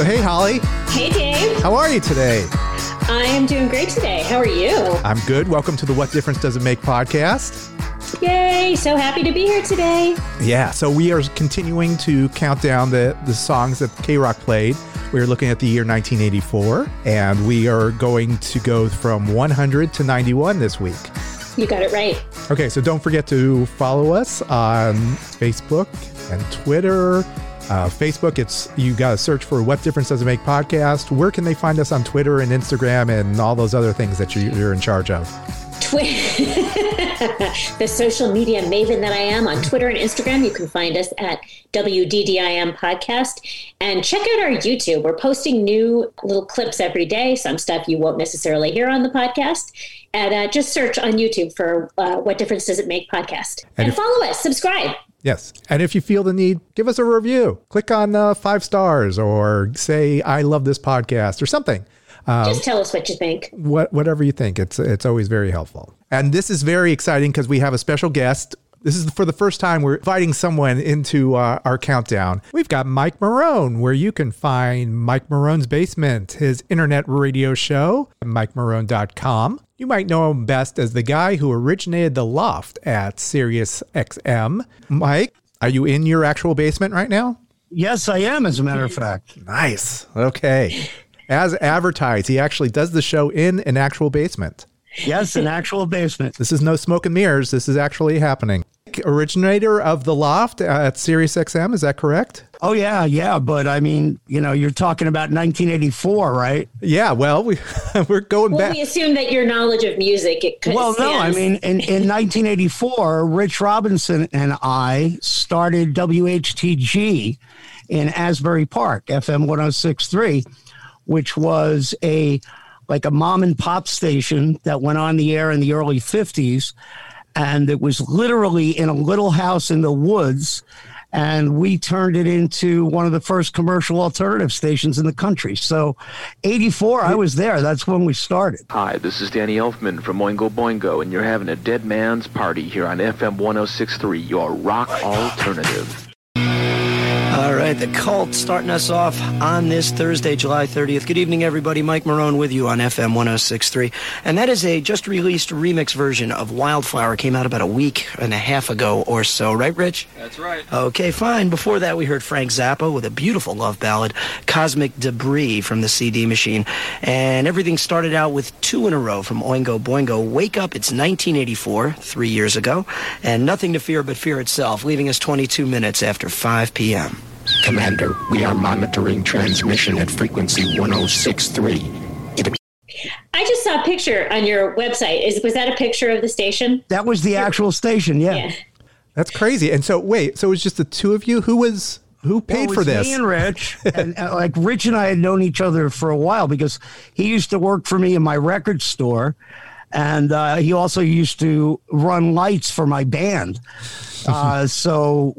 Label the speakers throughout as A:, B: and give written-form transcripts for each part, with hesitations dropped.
A: So, hey, Holly.
B: Hey, Dave.
A: How are you today?
B: I am doing great today. How are you?
A: I'm good. Welcome to the What Difference Does It Make podcast.
B: Yay. So happy to be here today.
A: Yeah. So we are continuing to count down the songs that K-Rock played. We're looking at the year 1984, and we are going to go from 100 to 91 this week.
B: You got it right.
A: Okay. So don't forget to follow us on Facebook and Twitter. Facebook, you got to search for What Difference Does It Make podcast. Where can they find us on Twitter and Instagram and all those other things that you're in charge of?
B: The social media maven that I am on Twitter and Instagram. You can find us at WDDIM podcast, and check out our YouTube. We're posting new little clips every day, some stuff you won't necessarily hear on the podcast. And just search on YouTube for What Difference Does It Make podcast. And follow us, subscribe.
A: Yes. And if you feel the need, give us a review. Click on 5 stars or say, I love this podcast or something.
B: Just tell us what you think.
A: Whatever you think. It's always very helpful. And this is very exciting because we have a special guest. This is for the first time we're inviting someone into our countdown. We've got Mike Marone, where you can find Mike Marone's Basement, his internet radio show, MikeMarone.com. You might know him best as the guy who originated The Loft at Sirius XM. Mike, are you in your actual basement right now?
C: Yes, I am, as a matter of fact.
A: Nice. Okay. As advertised, he actually does the show in an actual basement.
C: Yes, an actual basement.
A: This is no smoke and mirrors. This is actually happening. Originator of The Loft at Sirius XM, is that correct?
C: Oh, yeah. But I mean, you're talking about 1984, right?
A: Yeah, well, we're going back.
B: We assume that your knowledge of music,
C: Well, no, I mean, in 1984, Rich Robinson and I started WHTG in Asbury Park, FM 106.3, which was a mom and pop station that went on the air in the early 50s. And it was literally in a little house in the woods. And we turned it into one of the first commercial alternative stations in the country. So 84, I was there. That's when we started.
D: Hi, this is Danny Elfman from Oingo Boingo, and you're having a dead man's party here on FM 106.3, your rock alternative.
E: All right, The Cult starting us off on this Thursday, July 30th. Good evening, everybody. Mike Marone with you on FM 106.3. And that is a just-released remix version of Wildflower. Came out about a week and a half ago or so. Right, Rich?
F: That's right.
E: Okay, fine. Before that, we heard Frank Zappa with a beautiful love ballad, Cosmic Debris from the CD Machine. And everything started out with 2 in a row from Oingo Boingo. Wake Up, it's 1984, 3 years ago. And Nothing to Fear But Fear Itself, leaving us 22 minutes after 5 p.m.
G: Commander, we are monitoring transmission at frequency 106.3.
B: I just saw a picture on your website. Was that a picture of the station?
C: That was the actual station, yeah.
A: That's crazy. And so, wait, so it was just the two of you? Who paid for this?
C: Me and Rich. And Rich and I had known each other for a while because he used to work for me in my record store. And he also used to run lights for my band. So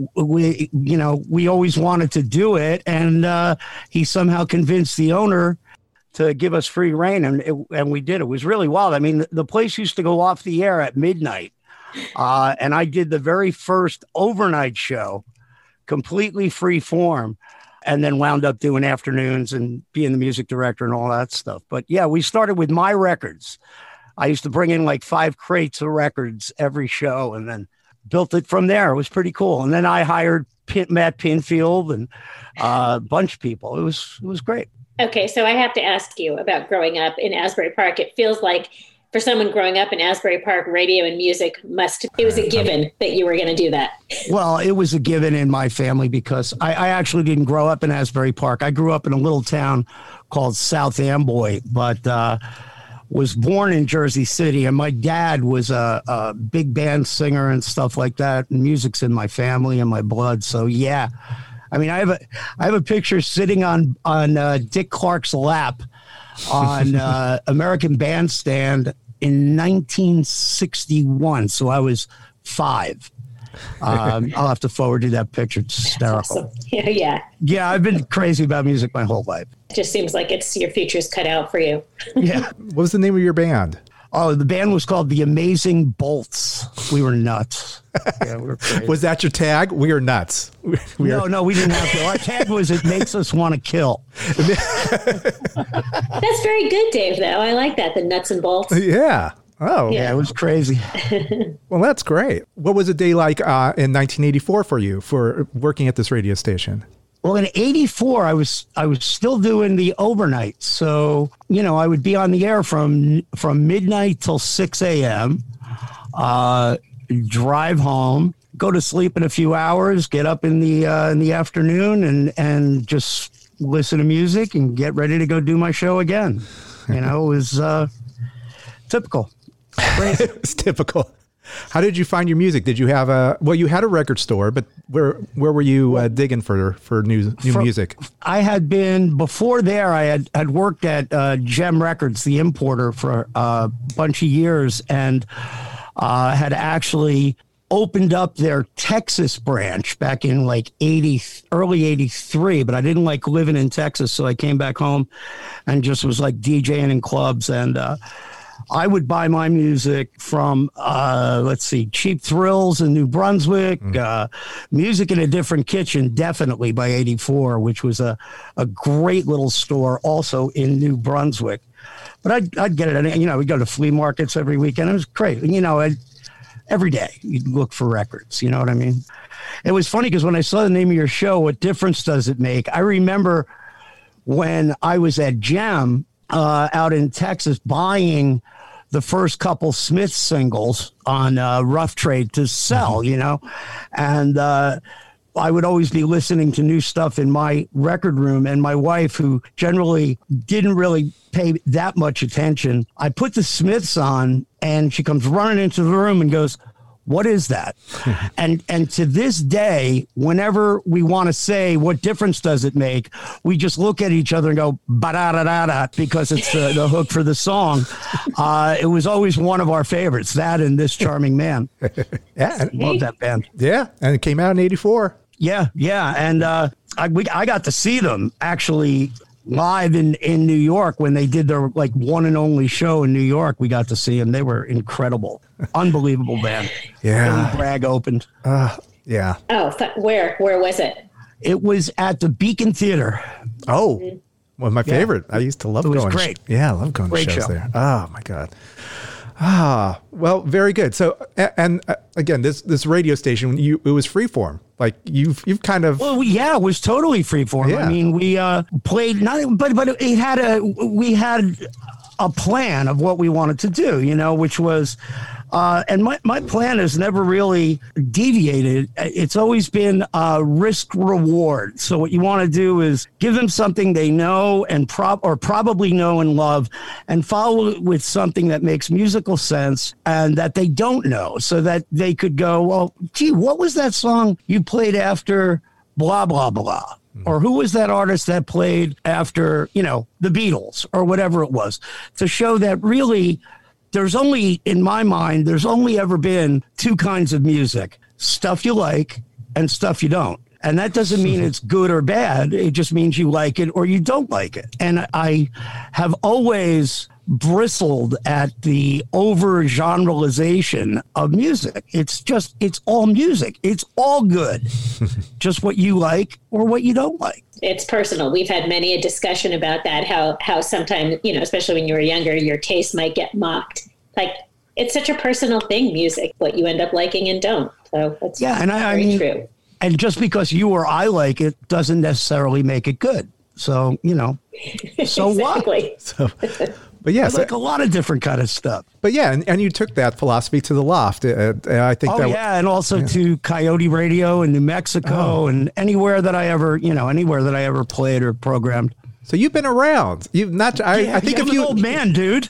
C: we always wanted to do it. And he somehow convinced the owner to give us free reign. And we did. It was really wild. I mean, the place used to go off the air at midnight. And I did the very first overnight show, completely free form, and then wound up doing afternoons and being the music director and all that stuff. But yeah, we started with my records. I used to bring in 5 crates of records every show and then built it from there. It was pretty cool. And then I hired Matt Pinfield and a bunch of people. It was great.
B: Okay, so I have to ask you about growing up in Asbury Park. It feels like for someone growing up in Asbury Park, radio and music it was a given that you were going to do that.
C: Well, it was a given in my family because I actually didn't grow up in Asbury Park. I grew up in a little town called South Amboy, but was born in Jersey City, and my dad was a big band singer and stuff like that. And music's in my family and my blood. So yeah, I mean, I have a picture sitting on Dick Clark's lap on American Bandstand in 1961. So I was 5. I'll have to forward you that picture. It's hysterical.
B: Awesome. Yeah.
C: Yeah, I've been crazy about music my whole life.
B: It just seems like your future's cut out for you.
C: Yeah.
A: What was the name of your band?
C: Oh, the band was called The Amazing Bolts. We were nuts. Yeah, we were crazy.
A: Was that your tag? We are nuts.
C: No, we didn't have to. Our tag was it makes us want to kill.
B: That's very good, Dave, though. I like that, the nuts and bolts.
A: Yeah. Oh.
C: Yeah, it was crazy.
A: Well, that's great. What was a day like in 1984 for you for working at this radio station?
C: Well, in '84, I was still doing the overnight. So, I would be on the air from midnight till 6 a.m., drive home, go to sleep in a few hours, get up in the afternoon and just listen to music and get ready to go do my show again. It was typical. Crazy.
A: It was typical. How did you find your music? Did you have you had a record store, but where were you digging for new music?
C: I had been, before there, I had worked at Gem Records, the importer, for a bunch of years, and had actually opened up their Texas branch back in like early 83, but I didn't like living in Texas, so I came back home and just was like DJing in clubs, and I would buy my music from, Cheap Thrills in New Brunswick, Music in a Different Kitchen, definitely by '84, which was a great little store also in New Brunswick. But I'd get it, we'd go to flea markets every weekend. It was great. Every day you'd look for records, you know what I mean? It was funny because when I saw the name of your show, What Difference Does It Make? I remember when I was at Gem out in Texas buying the first couple Smith singles on Rough Trade to sell, and I would always be listening to new stuff in my record room, and my wife, who generally didn't really pay that much attention, I put the Smiths on and she comes running into the room and goes, "What is that?" and to this day, whenever we want to say what difference does it make, we just look at each other and go ba-da-da-da-da, because it's the hook for the song. It was always one of our favorites, that and This Charming Man.
A: Yeah,
C: love that band.
A: Yeah, and it came out in '84.
C: Yeah, and I got to see them actually live in New York when they did their one and only show in New York. We got to see them. They were incredible, unbelievable band.
A: Yeah,
C: Billy Bragg opened.
A: Yeah.
B: Oh, where was it?
C: It was at the Beacon Theater.
A: Oh, well, my favorite. I used to love going.
C: It was great.
A: Yeah, I love going to shows there. Oh my God. Well, very good. So, and again, this radio station, it was freeform. Like you've kind of.
C: Well, yeah, it was totally freeform.
A: Yeah.
C: I mean, we played but we had a plan of what we wanted to do, which was, and my plan has never really deviated. It's always been risk reward. So what you want to do is give them something they know and probably know and love, and follow it with something that makes musical sense and that they don't know, so that they could go, well, gee, what was that song you played after blah, blah, blah? Or who was that artist that played after, the Beatles or whatever it was, to show that really in my mind, there's only ever been two kinds of music: stuff you like and stuff you don't. And that doesn't mean it's good or bad. It just means you like it or you don't like it. And I have always bristled at the over-generalization of music. It's all music. It's all good. Just what you like or what you don't like.
B: It's personal. We've had many a discussion about that, how sometimes, especially when you were younger, your taste might get mocked. Like, it's such a personal thing, music, what you end up liking and don't. So that's very true. And
C: just because you or I like it doesn't necessarily make it good. So, so
B: exactly.
C: What?
A: But yes,
C: like a lot of different kind of stuff.
A: But yeah, and you took that philosophy to the Loft. I think.
C: And also to Coyote Radio in New Mexico and anywhere that I ever played or programmed.
A: So you've been around. You've not. I think
C: I'm an old man, dude.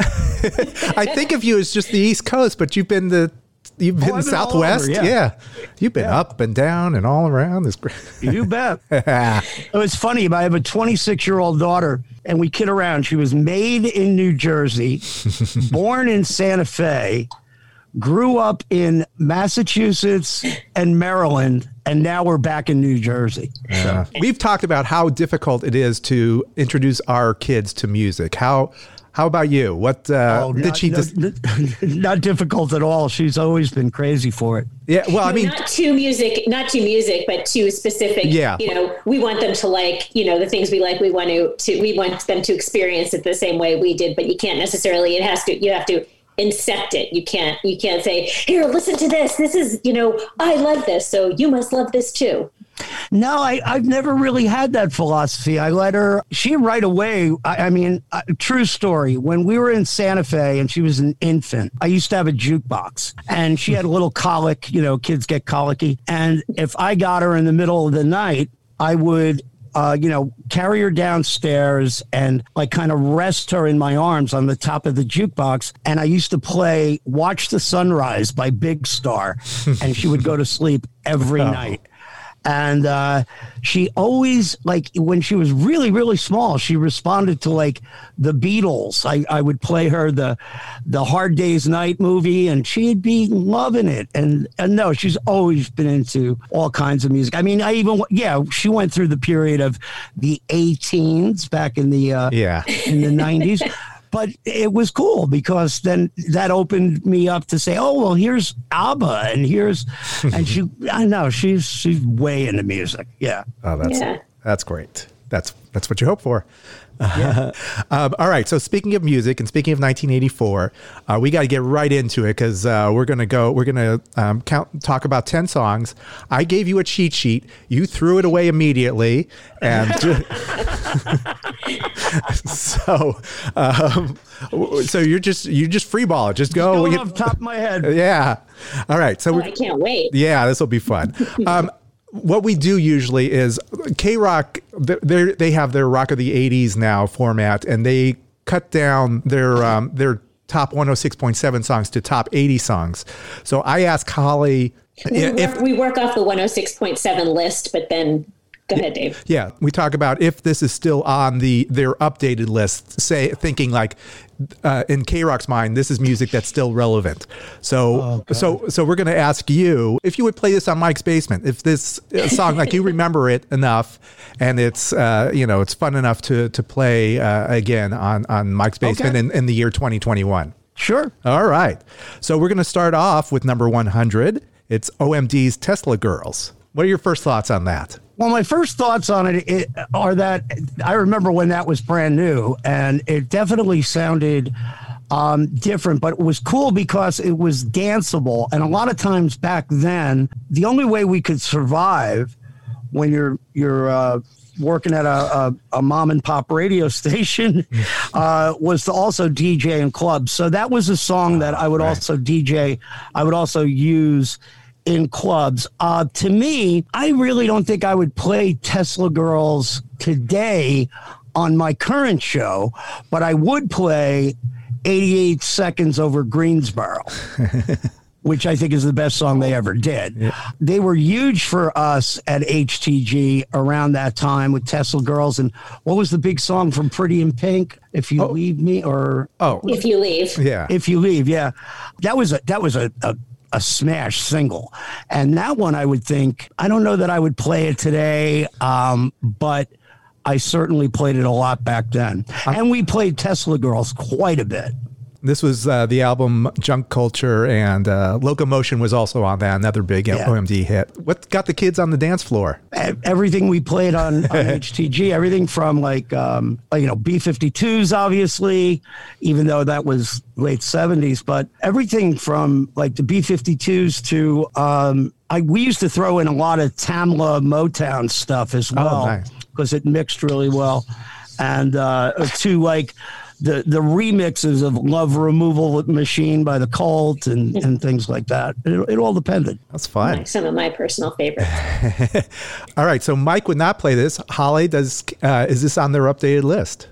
A: I think of you as just the East Coast, but you've been the Southwest.
C: Over, yeah.
A: You've been up and down and all around this.
C: You bet. It was funny. I have a 26-year-old daughter, and we kid around. She was made in New Jersey, born in Santa Fe, grew up in Massachusetts and Maryland, and now we're back in New Jersey.
A: We've talked about how difficult it is to introduce our kids to music. How How about you? What did she just?
C: Not difficult at all. She's always been crazy for it.
A: Yeah, well, I mean,
B: not to music, but to specific.
A: Yeah.
B: We want them to like, the things we like. We want them to experience it the same way we did. But you can't necessarily. You have to incept it. You can't say, here, listen to this. This is, I love this, so you must love this too.
C: No, I've never really had that philosophy. I let her, she right away, true story. When we were in Santa Fe and she was an infant, I used to have a jukebox and she had a little colic, kids get colicky. And if I got her in the middle of the night, I would, carry her downstairs and like kind of rest her in my arms on the top of the jukebox. And I used to play Watch the Sunrise by Big Star and she would go to sleep every night. And she always, like, when she was really, really small, she responded to, like, the Beatles. I would play her the Hard Day's Night movie, and she'd be loving it. And no, she's always been into all kinds of music. I mean, she went through the period of the A-teens back in the in the 90s. But it was cool because then that opened me up to say, oh, well, here's ABBA and she's way into music. Yeah.
A: Oh, that's great. That's what you hope for. Yeah. All right. So speaking of music and speaking of 1984, we got to get right into it because we're going to talk about 10 songs. I gave you a cheat sheet. You threw it away immediately. And so you just free ball it. Just go.
C: Off the top of my head.
A: Yeah. All right. So
B: I can't wait.
A: Yeah, this will be fun. What we do usually is K-Rock, they have their Rock of the 80s now format, and they cut down their top 106.7 songs to top 80 songs. So I asked Holly
B: we work off the 106.7 list, but then go ahead, Dave.
A: Yeah, we talk about if this is still on their updated list, thinking like in K-Rock's mind, this is music that's still relevant. So we're going to ask you if you would play this on Mike's Basement. If this song, like, you remember it enough, and it's it's fun enough to play again on Mike's Basement in the year 2021.
C: Sure.
A: All right. So we're going to start off with number 100. It's OMD's Tesla Girls. What are your first thoughts on that?
C: Well, my first thoughts on it are that I remember when that was brand new, and it definitely sounded different, but it was cool because it was danceable. And a lot of times back then, the only way we could survive when you're working at a mom and pop radio station was to also DJ in clubs. So that was a song that I would also DJ. I would also use in clubs. To me, I really don't think I would play Tesla Girls today on my current show, but I would play 88 Seconds Over Greensboro, which I think is the best song they ever did. Yeah. They were huge for us at HTG around that time with Tesla Girls. And what was the big song from Pretty in Pink? If You Leave Me, or
B: If You Leave.
A: Yeah.
C: If You Leave, yeah. That was a smash single. And that one, I would think, I don't know that I would play it today, but I certainly played it a lot back then. And we played Tesla Girls quite a bit.
A: This was the album Junk Culture, and Locomotion was also on that, another big OMD hit. What got the kids on the dance floor?
C: Everything we played on HTG, everything from like B-52s, obviously, even though that was late 70s, but everything from like the B-52s to, we used to throw in a lot of Tamla Motown stuff as well, because it mixed really well. And to like, the remixes of Love Removal Machine by the Cult and things like that. It all depended.
A: That's fun.
B: Like some of my personal favorites.
A: All right. So Mike would not play this. Holly, is this on their updated list?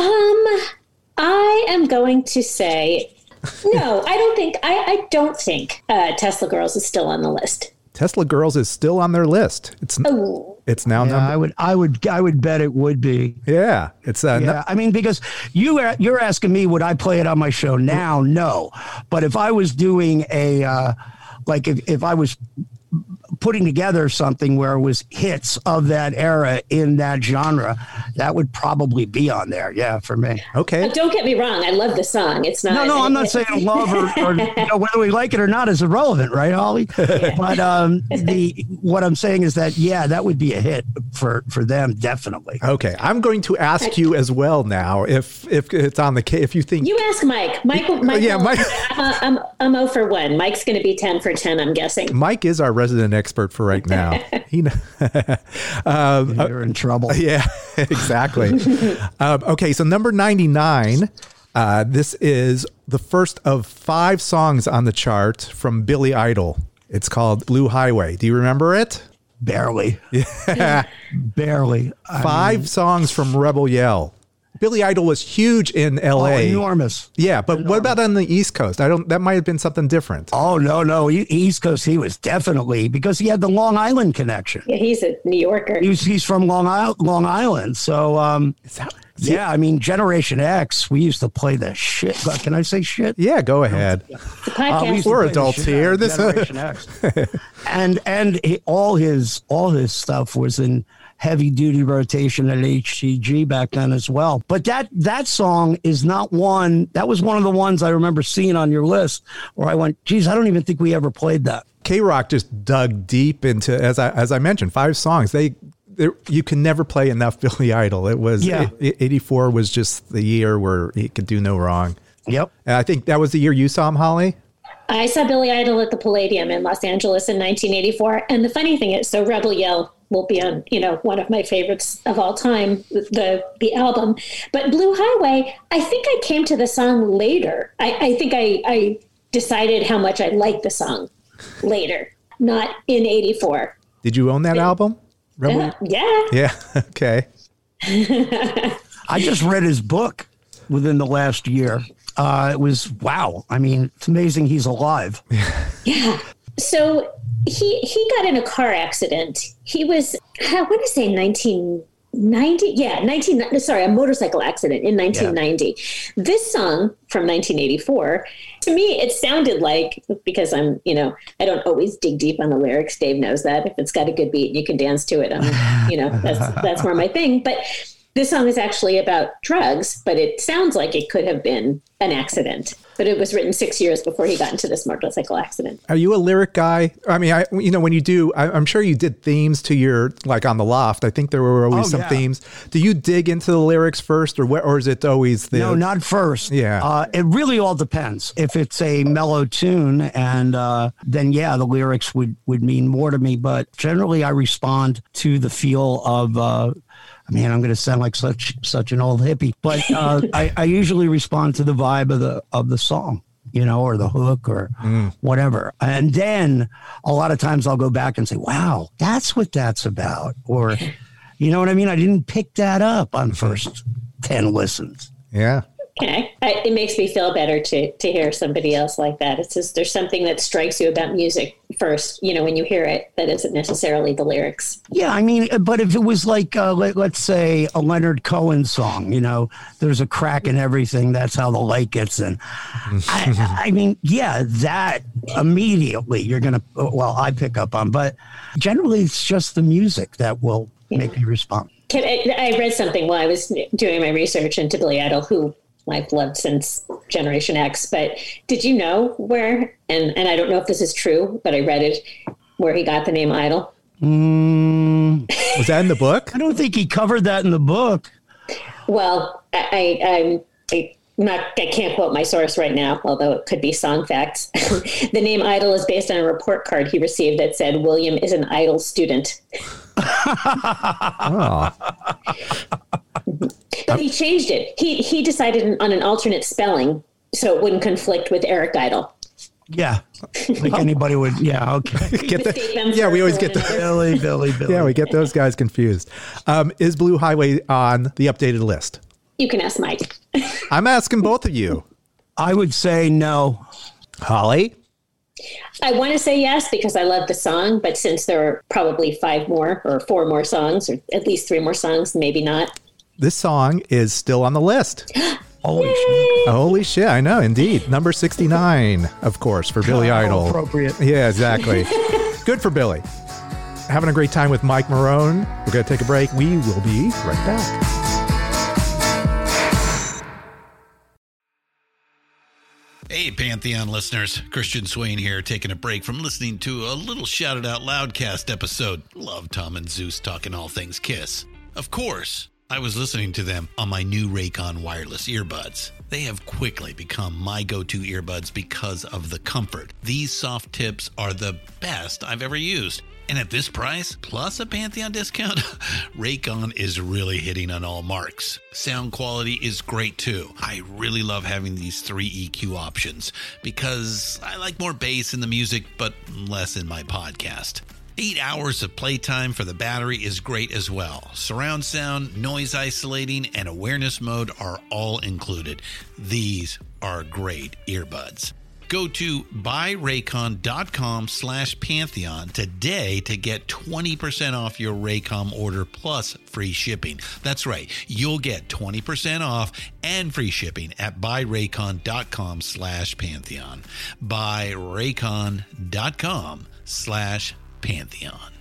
B: I am going to say no. I don't think Tesla Girls is still on the list.
A: Tesla Girls is still on their list. It's now number.
C: I would bet it would be.
A: Yeah, it's
C: I mean, because you're asking me, would I play it on my show now? No, but if I was doing a if I was putting together something where it was hits of that era in that genre, that would probably be on there. Yeah, for me.
A: Okay.
B: Don't get me wrong. I love the song. It's not.
C: No, I'm not saying love or whether we like it or not is irrelevant, right, Holly? But what I'm saying is that, yeah, that would be a hit for them, definitely.
A: Okay. I'm going to ask you as well now if it's on the case, if you think.
B: You ask Mike. Mike.
A: Yeah, Mike.
B: I'm 0 for 1. Mike's going to be 10 for 10, I'm guessing.
A: Mike is our resident expert for right now.
C: You're in trouble.
A: Yeah, exactly. Okay, so number 99. This is the first of 5 songs on the chart from Billy Idol. It's called Blue Highway. Do you remember it?
C: Barely.
A: Yeah.
C: Barely.
A: 5 songs from Rebel Yell. Billy Idol was huge in LA.
C: Enormous.
A: Yeah, but what about on the East Coast? That might have been something different.
C: Oh, no. East Coast, he was definitely, because he had the Long Island connection.
B: Yeah, he's a New Yorker.
C: He's from Long Island. So, yeah, I mean, Generation X, we used to play the shit. Can I say shit?
A: Yeah, go ahead.
B: The podcast.
A: We're adults here. This
C: Generation X. and all his stuff was in heavy duty rotation at HCG back then as well. But that song is not one. That was one of the ones I remember seeing on your list where I went, geez, I don't even think we ever played that.
A: K-Rock just dug deep into, as I mentioned, 5 songs. You can never play enough Billy Idol. It was 84 was just the year where he could do no wrong.
C: Yep.
A: And I think that was the year you saw him, Holly.
B: I saw Billy Idol at the Palladium in Los Angeles in 1984. And the funny thing is, so Rebel Yell will be on, one of my favorites of all time, the album. But Blue Highway, I think I came to the song later. I think I decided how much I liked the song later, not in 84.
A: Did you own that album? Rebel?
B: Yeah.
A: Yeah. Okay.
C: I just read his book within the last year. It was, wow. I mean, it's amazing he's alive.
B: Yeah. So he got in a car accident. He was, I want to say 1990. Yeah, a motorcycle accident in 1990. Yeah. This song from 1984, to me, it sounded like, because I don't always dig deep on the lyrics. Dave knows that. If it's got a good beat and you can dance to it, that's more my thing. But this song is actually about drugs, but it sounds like it could have been an accident. But it was written 6 years before he got into this motorcycle accident.
A: Are you a lyric guy? I mean, when you do, I'm sure you did themes to your, like on the Loft. I think there were always some themes. Do you dig into the lyrics first, or is it always the?
C: No, not first.
A: Yeah.
C: It really all depends. If it's a mellow tune, and then the lyrics would mean more to me. But generally, I respond to the feel of. Man, I'm going to sound like such an old hippie, but I usually respond to the vibe of the song, or the hook or whatever. And then a lot of times I'll go back and say, wow, that's what that's about. Or, you know what I mean? I didn't pick that up on first 10 listens.
A: Yeah.
B: Okay. It makes me feel better to hear somebody else like that. It's just, there's something that strikes you about music first, when you hear it, that isn't necessarily the lyrics.
C: Yeah. I mean, but if it was like, let's say a Leonard Cohen song, there's a crack in everything. That's how the light gets in. I mean, that immediately you're going to, I pick up on, but generally it's just the music that will make me respond.
B: I read something while I was doing my research into Billy Idol, who I've loved since Generation X, but did you know where, and I don't know if this is true, but I read it, where he got the name Idol?
A: Was that in the book?
C: I don't think he covered that in the book.
B: Well, I can't quote my source right now, although it could be song facts. The name Idol is based on a report card he received that said William is an idle student.
A: Oh.
B: But he changed it. He decided on an alternate spelling so it wouldn't conflict with Eric Idle.
C: Yeah, like anybody would. Yeah, okay.
A: We always get
C: Billy.
A: Yeah, we get those guys confused. Is Blue Highway on the updated list?
B: You can ask Mike.
A: I'm asking both of you.
C: I would say no.
A: Holly?
B: I want to say yes because I love the song, but since there are probably 5 more or 4 more songs, or at least 3 more songs, maybe not.
A: This song is still on the list.
C: Holy shit.
A: Holy shit, I know, indeed. Number 69, of course, for Billy Idol.
C: Appropriate.
A: Yeah, exactly. Good for Billy. having a great time with Mike Marone. We're going to take a break. We will be right back.
F: Hey, Pantheon listeners. Christian Swain here, taking a break from listening to a little Shouted Out Loudcast episode. Love Tom and Zeus talking all things Kiss. Of course, I was listening to them on my new Raycon wireless earbuds. They have quickly become my go-to earbuds because of the comfort. These soft tips are the best I've ever used. And at this price, plus a Pantheon discount, Raycon is really hitting on all marks. Sound quality is great too. I really love having these 3 EQ options because I like more bass in the music, but less in my podcast. 8 hours of playtime for the battery is great as well. Surround sound, noise isolating, and awareness mode are all included. These are great earbuds. Go to buyraycon.com/Pantheon today to get 20% off your Raycom order plus free shipping. That's right. You'll get 20% off and free shipping at buyraycon.com/Pantheon. buyraycon.com/Pantheon.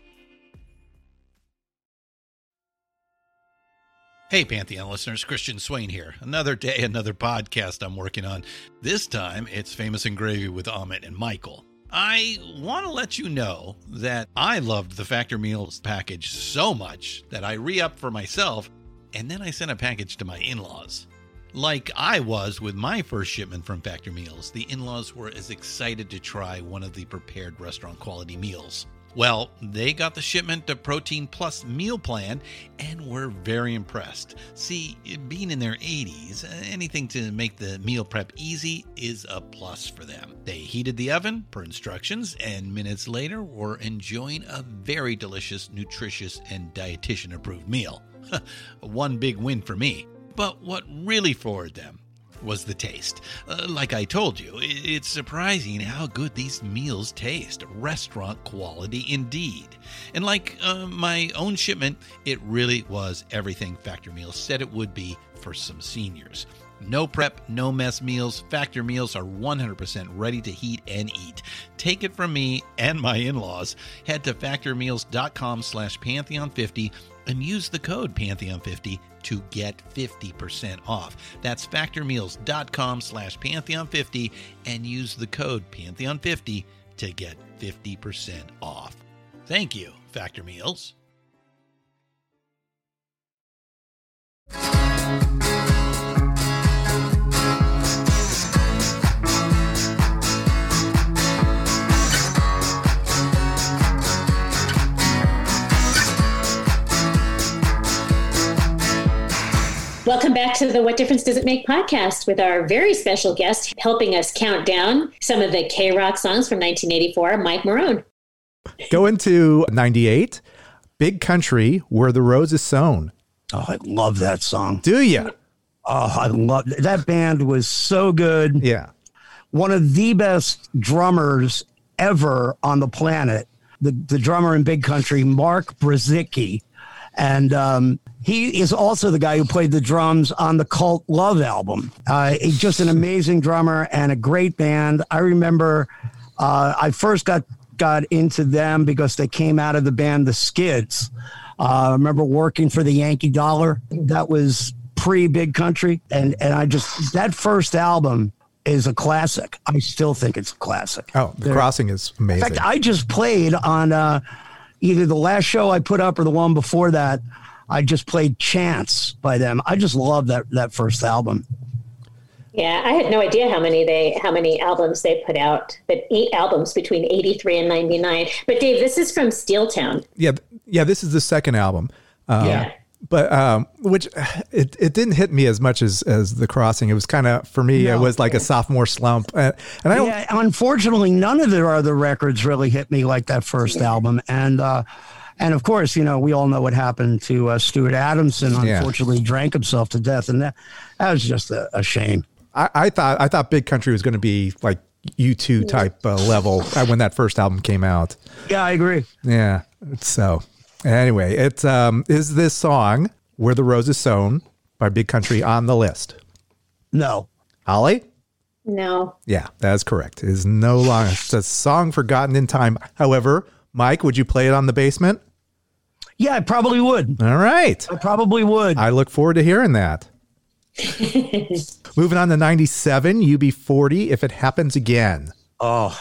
F: Hey, Pantheon listeners, Christian Swain here. Another day, another podcast I'm working on. This time, it's Famous and Gravy with Amit and Michael. I want to let you know that I loved the Factor Meals package so much that I re-upped for myself, and then I sent a package to my in-laws. Like I was with my first shipment from Factor Meals, the in-laws were as excited to try one of the prepared restaurant quality meals. Well, they got the shipment to Protein Plus meal plan and were very impressed. See, being in their 80s, anything to make the meal prep easy is a plus for them. They heated the oven per instructions and minutes later were enjoying a very delicious, nutritious, and dietitian-approved meal. One big win for me. But what really floored them was the taste. Like I told you, it's surprising how good these meals taste. Restaurant quality indeed. And like my own shipment, it really was everything Factor Meals said it would be for some seniors. No prep, no mess meals. Factor Meals are 100% ready to heat and eat. Take it from me and my in-laws. Head to factormeals.com/Pantheon50 and use the code Pantheon50 to get 50% off. That's factormeals.com/Pantheon50 and use the code Pantheon50 to get 50% off. Thank you, Factor Meals.
B: Welcome back to the What Difference Does It Make podcast with our very special guest helping us count down some of the K-Rock songs from 1984, Mike Marone.
A: Go into 98, Big Country, Where the Rose Is Sown.
C: Oh, I love that song.
A: Do you?
C: Oh, I love that band was so good.
A: Yeah.
C: One of the best drummers ever on the planet. The drummer in Big Country, Mark Brzezicki. And he is also the guy who played the drums on the Cult Love album. He's just an amazing drummer and a great band. I remember I first got into them because they came out of the band The Skids. I remember working for the Yankee Dollar. That was pre-Big Country. And I just, that first album is a classic. I still think it's a classic.
A: Oh, The Crossing is amazing.
C: In fact, I just played on either the last show I put up or the one before that. I just played Chance by them. I just love that first album.
B: Yeah, I had no idea how many albums they put out, but 8 albums between 83 and 99. But Dave, this is from Steeltown.
A: Yeah, this is the second album.
B: Yeah.
A: But which it didn't hit me as much as The Crossing. It was kind of, for me, it was like a sophomore slump. And I don't,
C: unfortunately, none of their other records really hit me like that first album. And of course, you know, we all know what happened to Stuart Adamson. Unfortunately, drank himself to death, and that was just a shame.
A: I thought Big Country was going to be like U2 type level when that first album came out.
C: Yeah, I agree.
A: Yeah. So anyway, it is this song Where the Rose Is Sown by Big Country on the list?
C: No.
A: Holly?
B: No.
A: Yeah, that is correct. It is no longer. It's a song forgotten in time. However, Mike, would you play it on the basement?
C: Yeah, I probably would.
A: All right.
C: I probably would.
A: I look forward to hearing that. Moving on to 97, UB40, If It Happens Again.
C: Oh.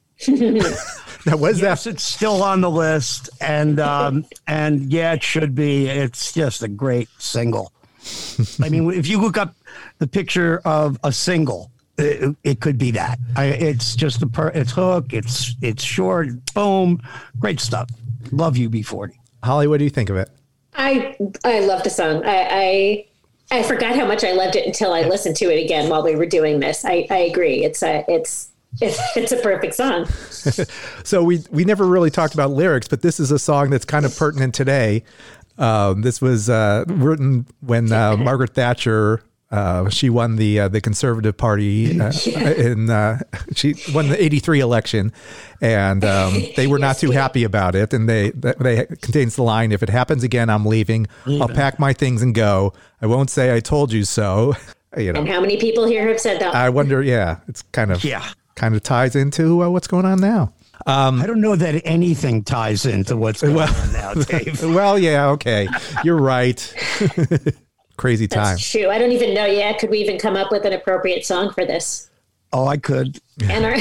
A: Now, was
C: Yes,
A: that?
C: it's still on the list, and yeah, it should be. It's just a great single. I mean, if you look up the picture of a single, it could be that. It's just it's hook. It's short. Boom, great stuff. Love UB40.
A: Holly, what do you think of it?
B: I love the song. I forgot how much I loved it until I listened to it again while we were doing this. I agree. It's a perfect song.
A: So we never really talked about lyrics, but this is a song that's kind of pertinent today. This was written when Margaret Thatcher, she won the Conservative Party she won the 83 election, and they were not too happy about it. And they contains the line, "If it happens again, I'm leaving. I'll pack my things and go. I won't say I told you so." You know,
B: And how many people here have said that?
A: I wonder. Yeah, it's kind of ties into what's going on now.
C: I don't know that anything ties into what's going on now, Dave.
A: Well, yeah, okay, you're right. Crazy time.
B: That's true. I don't even know. Yeah, could we even come up with an appropriate song for this?
C: Oh, I could.
B: And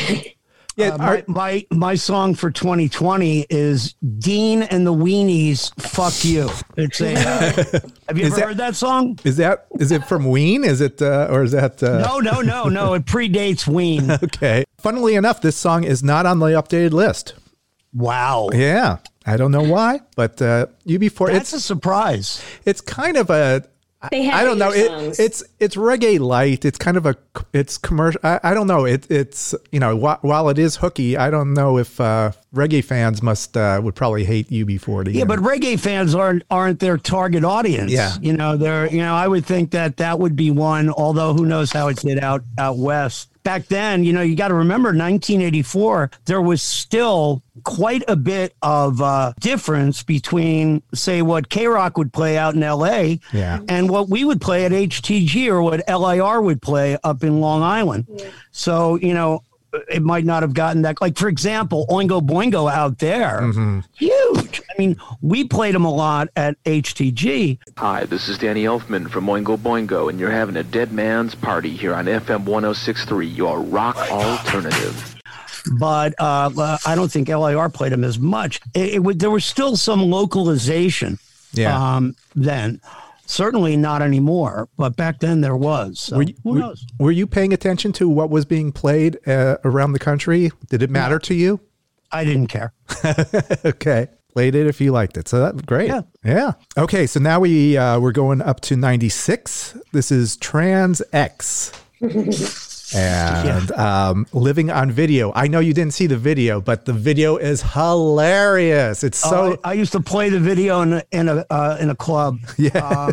C: My song for 2020 is Dean and the Weenies. Fuck you. It's a. Have you ever heard that song?
A: Is it from Ween? Is it or is that?
C: No. It predates Ween.
A: Okay. Funnily enough, this song is not on the updated list.
C: Wow.
A: Yeah, I don't know why, but UB40.
C: That's a surprise.
A: It's kind of a.
B: they have
A: I don't know.
B: songs.
A: It's reggae light. It's kind of it's commercial. I don't know. It's while it is hooky, I don't know if reggae fans would probably hate UB40.
C: Yeah, but reggae fans aren't their target audience.
A: Yeah.
C: I would think that would be one, although who knows how it did out west. Back then, you got to remember 1984, there was still quite a bit of difference between, say, what K-Rock would play out in L.A. And what we would play at HTG or what LIR would play up in Long Island. Yeah. So, it might not have gotten that. Like, for example, Oingo Boingo out there, huge. I mean, we played them a lot at HTG.
D: Hi, this is Danny Elfman from Oingo Boingo, and you're having a dead man's party here on FM 106.3, your rock alternative.
C: But I don't think LIR played them as much. There was still some localization then. Certainly not anymore, but back then there was. So who knows?
A: Were you paying attention to what was being played around the country? Did it matter to you?
C: I didn't care.
A: Okay. Played it if you liked it. So that's great. Yeah. Okay. So now we're going up to 96. This is Trans X. And Living on Video. I know you didn't see the video, but the video is hilarious. It's so.
C: I used to play the video in a club.
A: Yeah.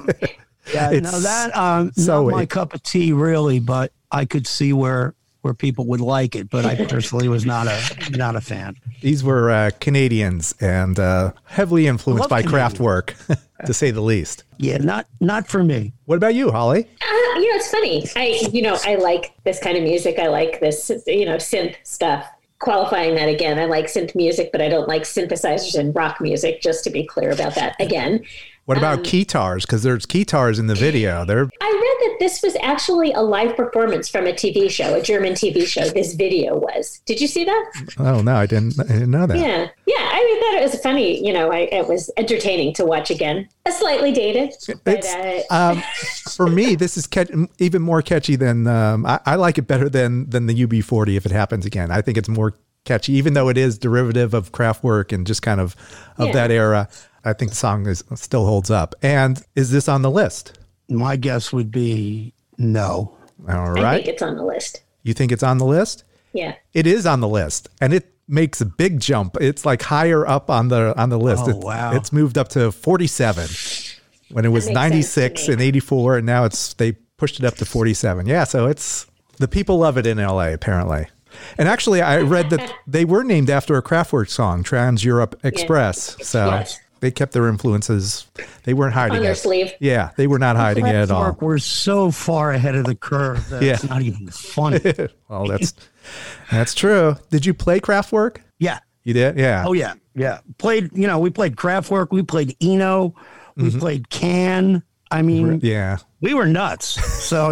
C: Not my cup of tea, really, but I could see where people would like it. But I personally was not a fan.
A: These were Canadians and heavily influenced by Kraftwerk, to say the least.
C: Yeah, not for me.
A: What about you, Holly?
B: It's funny. I like this kind of music. I like this, synth stuff. Qualifying that again, I like synth music, but I don't like synthesizers in rock music, just to be clear about that again.
A: What about keytars? Because there's keytars in the video.
B: I read that this was actually a live performance from a TV show, a German TV show. This video was. Did you see that?
A: Oh, no, I didn't know that.
B: Yeah. I thought it was funny. It was entertaining to watch again. Slightly dated. But,
A: for me, this is even more catchy than, I like it better than the UB40 If It Happens Again. I think it's more catchy, even though it is derivative of Kraftwerk and just kind of that era. I think the song still holds up. And is this on the list?
C: My guess would be no.
A: All right.
B: I think it's on the list.
A: You think it's on the list?
B: Yeah.
A: It is on the list. And it makes a big jump. It's like higher up on the list.
C: Oh, wow.
A: It's moved up to 47 when it was 96 and 84. And now they pushed it up to 47. Yeah. So the people love it in LA, apparently. And actually, I read that they were named after a Kraftwerk song, Trans Europe Express.
B: Yeah.
A: So
B: yes.
A: They kept their influences. They weren't hiding it.
B: On their sleeve.
A: Yeah, they were not hiding it at all.
C: We're so far ahead of the curve that it's not even funny.
A: Well, that's true. Did you play Kraftwerk?
C: Yeah.
A: You did? Yeah.
C: Oh, yeah. Yeah. Played, we played Kraftwerk. We played Eno. We played Can. I mean,
A: Yeah.
C: we were nuts. So,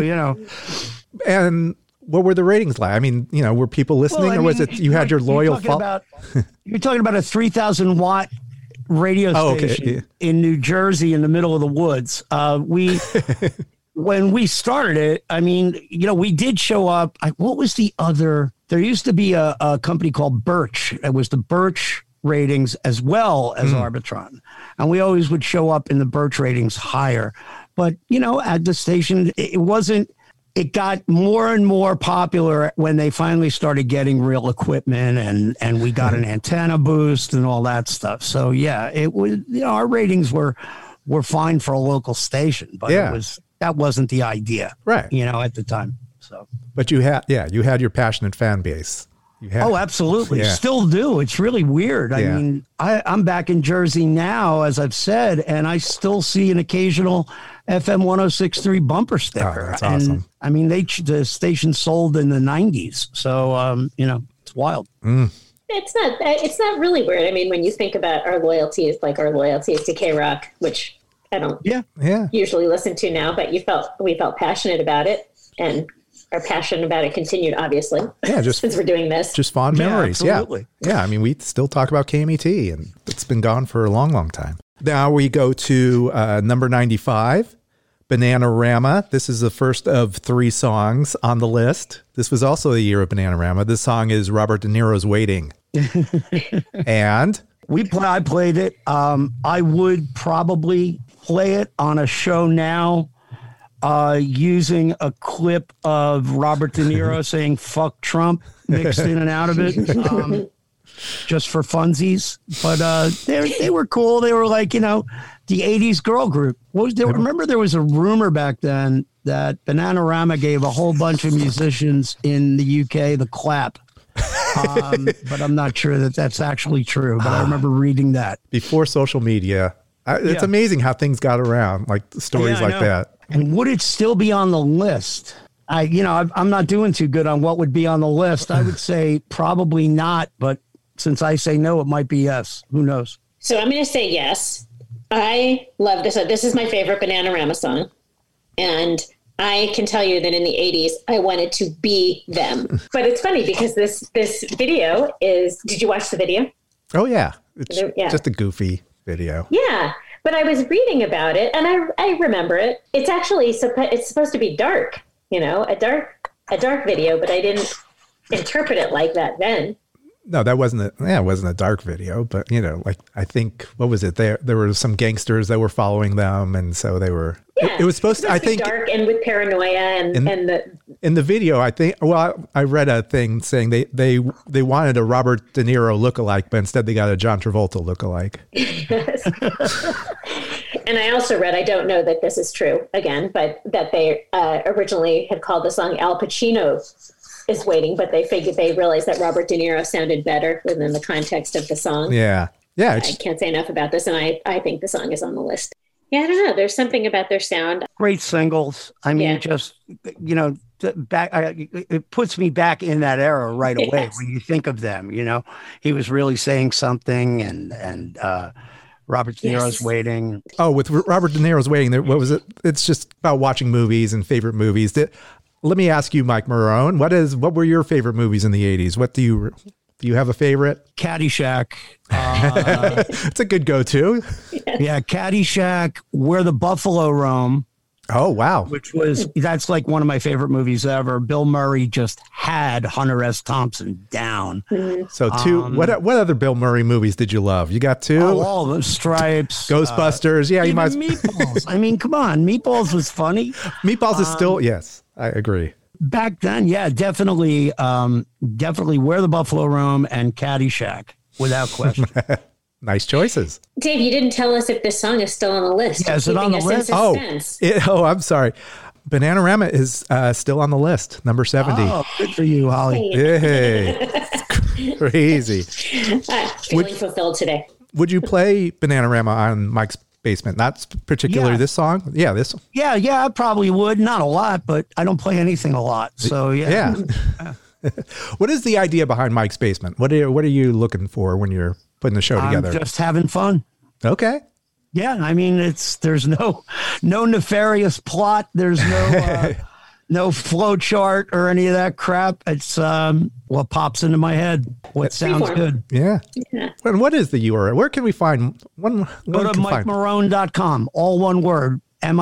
A: And what were the ratings like? I mean, were people listening, or was it you had your loyal
C: You're talking about a 3,000 watt radio station in New Jersey in the middle of the woods. When we started it, I mean, we did show up. What was the other? There used to be a company called Birch. It was the Birch ratings as well as Arbitron. And we always would show up in the Birch ratings higher. But, at the station, it got more and more popular when they finally started getting real equipment and we got an antenna boost and all that stuff. So yeah, it was, our ratings were fine for a local station, but that wasn't the idea,
A: right?
C: At the time. So,
A: but you had your passionate fan base.
C: Oh, absolutely.
A: Yeah.
C: Still do. It's really weird. I mean, I'm back in Jersey now, as I've said, and I still see an occasional FM 106.3 bumper sticker.
A: Oh, that's awesome.
C: I mean, the station sold in the 90s. So, it's wild.
B: It's not really weird. I mean, when you think about our loyalties, like our loyalties to K-Rock, which I don't usually listen to now, but we felt passionate about it, and our passion about it continued, obviously. Yeah, since we're doing this.
A: Just fond memories.
C: Absolutely.
A: Yeah. I mean, we still talk about KMET, and it's been gone for a long, long time. Now we go to number 95, Bananarama. This is the first of 3 songs on the list. This was also the year of Bananarama. This song is Robert De Niro's Waiting. And
C: I played it. I would probably play it on a show now. Using a clip of Robert De Niro saying "fuck Trump" mixed in and out of it, just for funsies. But they were cool. They were like the '80s girl group. Remember there was a rumor back then that Bananarama gave a whole bunch of musicians in the UK the clap. But I'm not sure that that's actually true. But I remember reading that
A: before social media. It's amazing how things got around, like stories like that.
C: And would it still be on the list? I'm not doing too good on what would be on the list. I would say probably not, but since I say no, it might be yes. Who knows?
B: So I'm going to say yes. I love this. This is my favorite Bananarama song. And I can tell you that in the 80s, I wanted to be them. But it's funny because this video is, did you watch the video?
A: Oh, yeah. It's just a goofy video.
B: Yeah. But I was reading about it, and I remember it. It's actually it's supposed to be dark, a dark video, but I didn't interpret it like that then.
A: No, that wasn't it wasn't a dark video, but I think, what was it? There were some gangsters that were following them, and so they were.
B: Yeah,
A: it was supposed to. I think
B: dark and with paranoia and
A: in the video. I think. Well, I read a thing saying they wanted a Robert De Niro lookalike, but instead they got a John Travolta lookalike.
B: Yes. And I also read, I don't know that this is true again, but that they originally had called the song Al Pacino is Waiting, but they realized that Robert De Niro sounded better within the context of the song.
A: Yeah. I
B: can't say enough about this, and I think the song is on the list. Yeah, I don't know. There's something about their sound.
C: Great singles. I mean, just, it puts me back in that era right away when you think of them. He was really saying something, and Robert De Niro's Waiting.
A: Oh, with Robert De Niro's Waiting, what was it? It's just about watching movies and favorite movies. Let me ask you, Mike Marone, what were your favorite movies in the 80s? What do you have a favorite?
C: Caddyshack.
A: It's a good go-to.
C: Yeah, Caddyshack, Where the Buffalo Roam.
A: Oh, wow.
C: That's like one of my favorite movies ever. Bill Murray just had Hunter S. Thompson down.
B: Mm-hmm.
A: So what other Bill Murray movies did you love? You got 2?
C: Oh, all of them. Stripes.
A: Ghostbusters. You might.
C: Meatballs. I mean, come on. Meatballs was funny.
A: Meatballs is still, yes, I agree.
C: Back then, yeah, definitely Where the Buffalo Roam and Caddyshack, without question.
A: Nice choices.
B: Dave, you didn't tell us if this song is still on the list.
C: Yeah, is it on the list?
A: I'm sorry. Bananarama is still on the list, number 70.
C: Oh, good for you, Holly.
A: Hey. Crazy.
B: Feeling fulfilled today.
A: Would you play Bananarama on Mike's Basement? Not particularly this song? Yeah, this.
C: Yeah, I probably would. Not a lot, but I don't play anything a lot. So, yeah.
A: What is the idea behind Mike's Basement? What are you looking for when you're putting the show together?
C: I'm just having fun.
A: Okay.
C: Yeah, I mean, there's no nefarious plot. There's no no flow chart or any of that crap. It's what pops into my head. What sounds good.
A: Yeah. And what is the URL? Where can we find one?
C: Go to MikeMarone.com. All one word.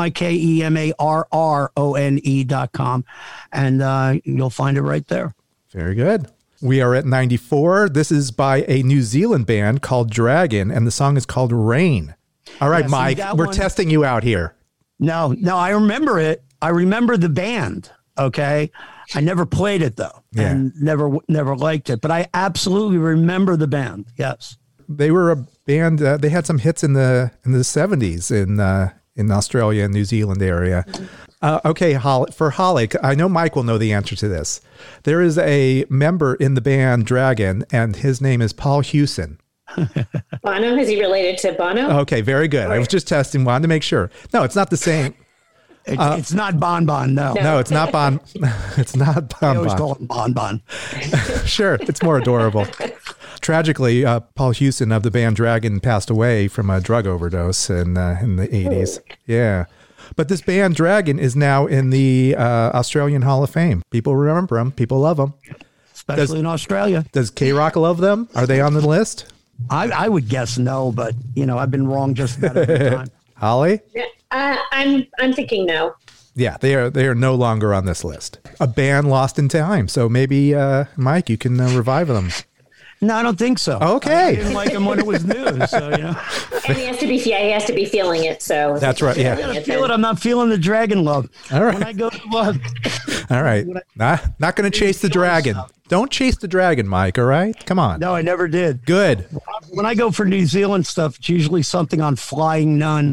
C: MikeMarrone.com. And you'll find it right there.
A: Very good. We are at 94. This is by a New Zealand band called Dragon, and the song is called Rain. All right, Mike, we're testing you out here.
C: No, I remember it. I remember the band. Okay. I never played it though, and never liked it, but I absolutely remember the band. Yes.
A: They were a band. They had some hits in the 70s in Australia and New Zealand area. Okay, for Holly, I know Mike will know the answer to this. There is a member in the band Dragon, and his name is Paul Hewson.
B: Bono? Is he related to Bono?
A: Okay, very good. I was just testing, wanted to make sure. No, it's not the same.
C: It's not Bon Bon. No,
A: it's not Bon. It's not Bon Bon.
C: I always call it Bon Bon.
A: Sure, it's more adorable. Tragically, Paul Hewson of the band Dragon passed away from a drug overdose in the 80s. Yeah. But this band Dragon is now in the Australian Hall of Fame. People remember them. People love them.
C: Especially in Australia.
A: Does K-Rock love them? Are they on the list?
C: I would guess no, but I've been wrong just about every time.
A: Holly?
B: Yeah, I'm thinking no.
A: Yeah, they are no longer on this list. A band lost in time. So maybe, Mike, you can revive them.
C: No, I don't think so.
A: Okay.
C: I didn't like him when it was new. So,
B: And he has to be feeling it. So
A: that's right. Yeah.
C: I feel it. I'm not feeling the dragon love.
A: All right.
C: When I go to
A: all right. Not going to chase the dragon. Don't chase the dragon, Mike. All right. Come on.
C: No, I never did.
A: Good.
C: When I go for New Zealand stuff, it's usually something on Flying Nun.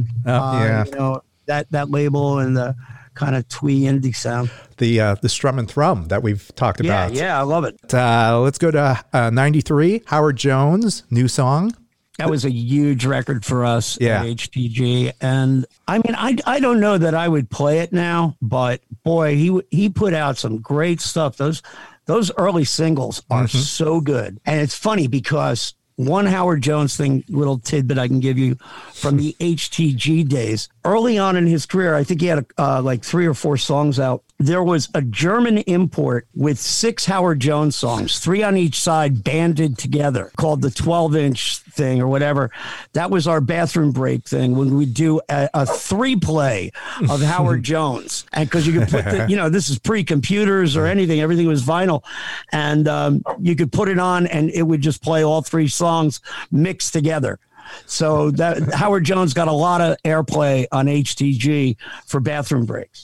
C: That label and the kind of twee indie sound.
A: The strum and thrum that we've talked about.
C: Yeah, I love it.
A: Let's go to 93. Howard Jones, new song.
C: That was a huge record for us
A: at
C: HTG. And I mean, I don't know that I would play it now, but boy, he put out some great stuff. Those early singles are so good. And it's funny because one Howard Jones thing, little tidbit I can give you from the HTG days. Early on in his career, I think he had like 3 or 4 songs out. There was a German import with 6 Howard Jones songs, 3 on each side, banded together, called the 12-inch thing or whatever. That was our bathroom break thing when we do a 3-play of Howard Jones. And because you could put this is pre-computers or anything, everything was vinyl. And you could put it on and it would just play all 3 songs mixed together. So that Howard Jones got a lot of airplay on HTG for bathroom breaks.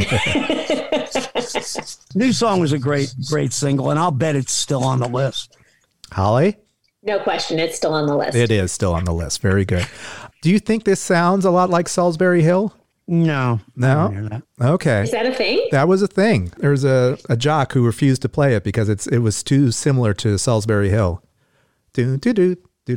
C: New song was a great single, and I'll bet it's still on the list.
A: Holly?
B: No question, it's still on the list.
A: It is still on the list. Very good. Do you think this sounds a lot like Salisbury Hill?
C: No.
A: Okay.
B: Is that a thing?
A: That was a thing. There was a jock who refused to play it because it was too similar to Salisbury Hill. And I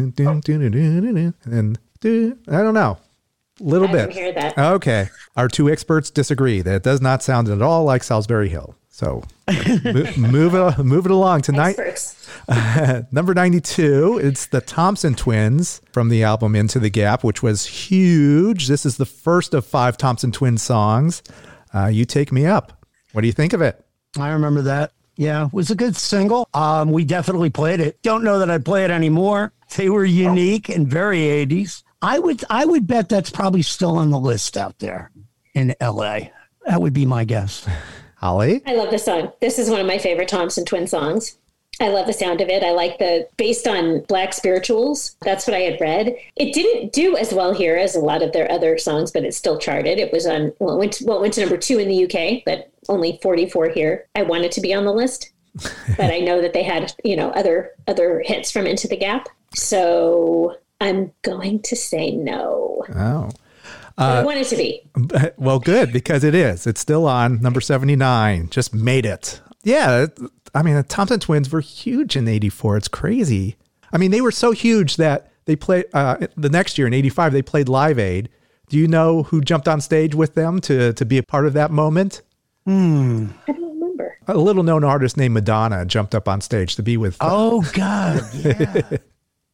A: don't know. A little bit.
B: I didn't hear that.
A: Okay. Our 2 experts disagree that it does not sound at all like Salisbury Hill. So move it along tonight. Number 92, it's the Thompson Twins from the album Into the Gap, which was huge. This is the first of 5 Thompson Twins songs. You Take Me Up. What do you think of it?
C: I remember that. Yeah, it was a good single. We definitely played it. Don't know that I'd play it anymore. They were unique and very 80s. I would bet that's probably still on the list out there in LA. That would be my guess.
A: Holly?
B: I love this song. This is one of my favorite Thompson Twin songs. I love the sound of it. I like based on Black Spirituals. That's what I had read. It didn't do as well here as a lot of their other songs, but it still charted. It was on, went to number 2 in the UK, but only 44 here. I wanted to be on the list, but I know that they had, other hits from Into the Gap. So I'm going to say no.
A: Oh.
B: I want it to be.
A: Well, good, because it is. It's still on number 79. Just made it. Yeah. I mean, the Thompson Twins were huge in 84. It's crazy. I mean, they were so huge that they played the next year in 85, they played Live Aid. Do you know who jumped on stage with them to be a part of that moment?
B: I don't remember.
A: A little known artist named Madonna jumped up on stage to be with.
C: Oh, God. Yeah.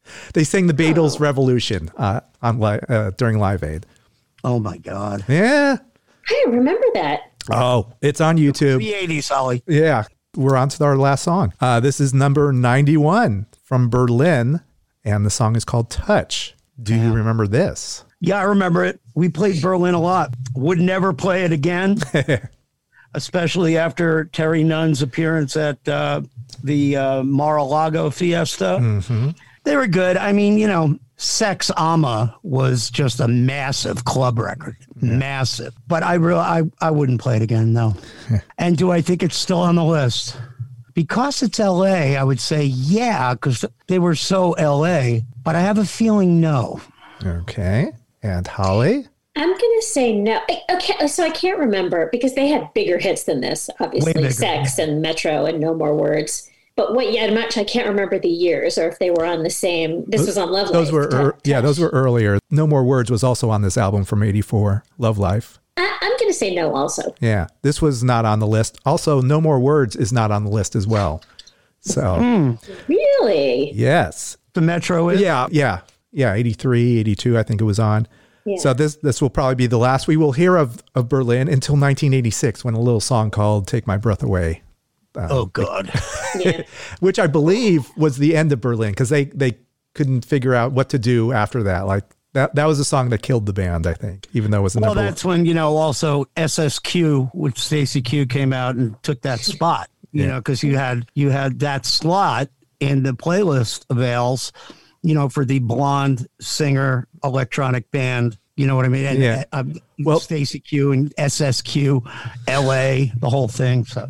A: They sang the Beatles Revolution during Live Aid.
C: Oh my God.
A: Yeah.
B: I didn't remember that.
A: Oh, it's on YouTube.
C: The 80s, Holly.
A: Yeah. We're on to our last song. This is number 91 from Berlin, and the song is called Touch. Do you remember this?
C: Yeah, I remember it. We played Berlin a lot. Would never play it again, especially after Terry Nunn's appearance at the Mar-a-Lago Fiesta.
A: Mm-hmm.
C: They were good. I mean, you know, Sex Ama was just a massive club record. Massive. But I wouldn't play it again, no. And do I think it's still on the list? Because it's LA, I would say yeah, because they were so LA. But I have a feeling no.
A: Okay. And Holly?
B: I'm going to say no. Okay, so I can't remember because they had bigger hits than this, obviously. Sex and Metro and No More Words. But I can't remember the years or if they were on the same. This was on Love Life.
A: Those were earlier. No More Words was also on this album from '84, Love Life.
B: I'm going to say no also.
A: Yeah, this was not on the list. Also, No More Words is not on the list as well. So
B: Really?
A: Yes.
C: The Metro is?
A: Yeah, 83, 82, I think it was on. Yeah. So this will probably be the last we will hear of Berlin until 1986 when a little song called Take My Breath Away.
C: Oh, God.
B: Yeah.
A: Which I believe was the end of Berlin because they couldn't figure out what to do after that. Like that was a song that killed the band, I think, even though it was a number. Well,
C: that's when, you know, also SSQ with Stacey Q came out and took that spot, you know, because you had that slot in the playlist of Ales, you know, for the blonde singer electronic band. You know what I mean? And, Stacey Q and SSQ, LA, the whole thing. So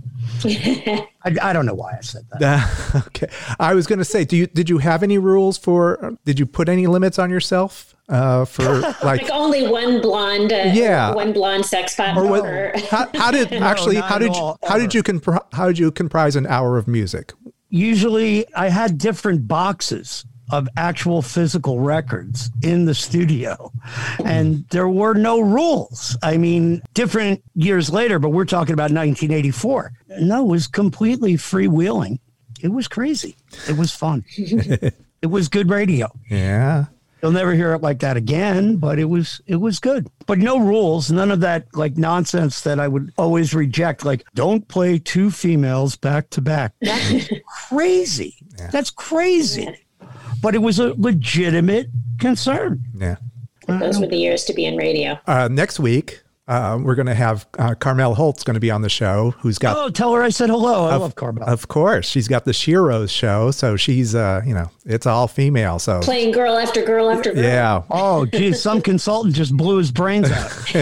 C: I don't know why I said that.
A: Okay. I was going to say, did you have any rules did you put any limits on yourself for
B: like only one blonde, one blonde sex pot?
A: How did you comprise an hour of music?
C: Usually I had different boxes of actual physical records in the studio. And there were no rules. I mean, different years later, but we're talking about 1984. No, it was completely freewheeling. It was crazy. It was fun. It was good radio.
A: Yeah.
C: You'll never hear it like that again, but it was good. But no rules, none of that like nonsense that I would always reject, like don't play two females back to back. That's crazy. Yeah. That's crazy. Yeah. But it was a legitimate concern.
A: Yeah.
B: Those were the years to be in radio.
A: Next week, we're going to have Carmel Holt's going to be on the show. Who's got?
C: Oh, tell her I said hello. I love Carmel.
A: Of course, she's got the Shiro's show, so she's it's all female. So
B: playing girl after girl after girl.
A: Yeah.
C: Oh, geez, some consultant just blew his brains out.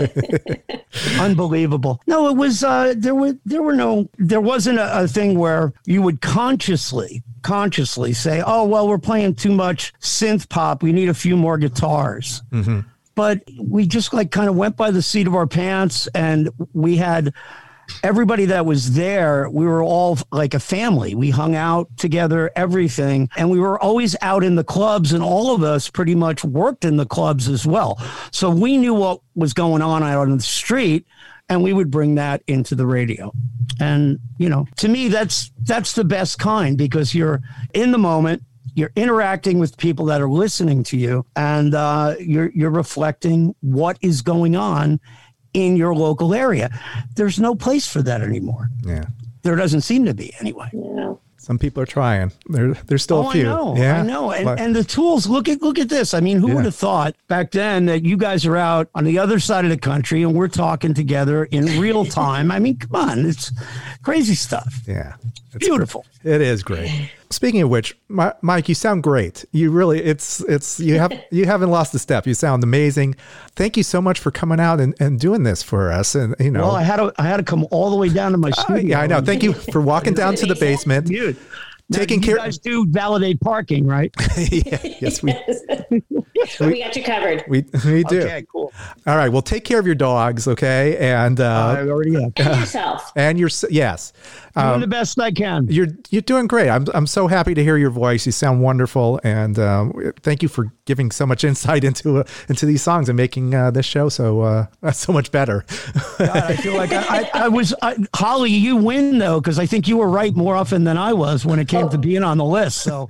C: Unbelievable. No, it was there wasn't a thing where you would consciously say, oh, well, we're playing too much synth pop. We need a few more guitars. Mm-hmm. But we just like kind of went by the seat of our pants, and we had everybody that was there. We were all like a family. We hung out together, everything. And we were always out in the clubs, and all of us pretty much worked in the clubs as well. So we knew what was going on out on the street, and we would bring that into the radio. And, you know, to me, that's the best kind, because you're in the moment. You're interacting with people that are listening to you, and you're reflecting what is going on in your local area. There's no place for that anymore.
A: Yeah.
C: There doesn't seem to be anyway.
B: Yeah.
A: Some people are trying. There's still a few.
C: I know. And the tools, look at this. I mean, who would have thought back then that you guys are out on the other side of the country and we're talking together in real time? I mean, come on. It's crazy stuff.
A: Yeah.
C: It's beautiful.
A: It is great. Speaking of which, Mike, you sound great. You really, you haven't lost a step. You sound amazing. Thank you so much for coming out and doing this for us. And
C: well, I had to come all the way down to my studio.
A: Yeah, I know. Thank you for walking down to the basement.
C: Dude,
A: taking care.
C: You guys do validate parking, right?
A: Yes, we
B: got you covered.
A: We do.
C: Okay, cool.
A: All right. Well, take care of your dogs, okay? And
C: I already have.
B: And yourself.
A: And yes.
C: Doing the best I can.
A: You're doing great. I'm so happy to hear your voice. You sound wonderful, and thank you for giving so much insight into these songs and making this show so much better.
C: God, I feel like I was Holly. You win though, because I think you were right more often than I was when it came to being on the list. So